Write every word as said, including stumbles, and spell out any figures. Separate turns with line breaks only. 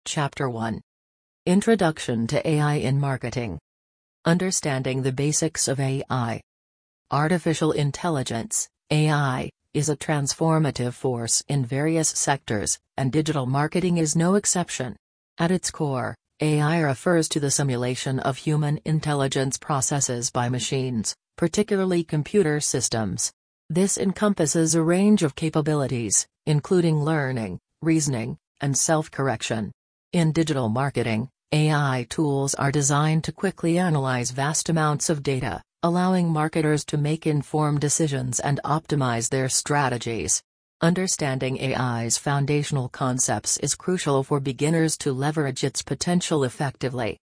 Chapter one. Introduction to A I in Marketing. Understanding the basics of A I. Artificial intelligence, A I, is a transformative force in various sectors, and digital marketing is no exception. At its core, A I refers to the simulation of human intelligence processes by machines, particularly computer systems. This encompasses a range of capabilities, including learning, reasoning, and self-correction. In digital marketing, A I tools are designed to quickly analyze vast amounts of data, allowing marketers to make informed decisions and optimize their strategies. Understanding A I's foundational concepts is crucial for beginners to leverage its potential effectively.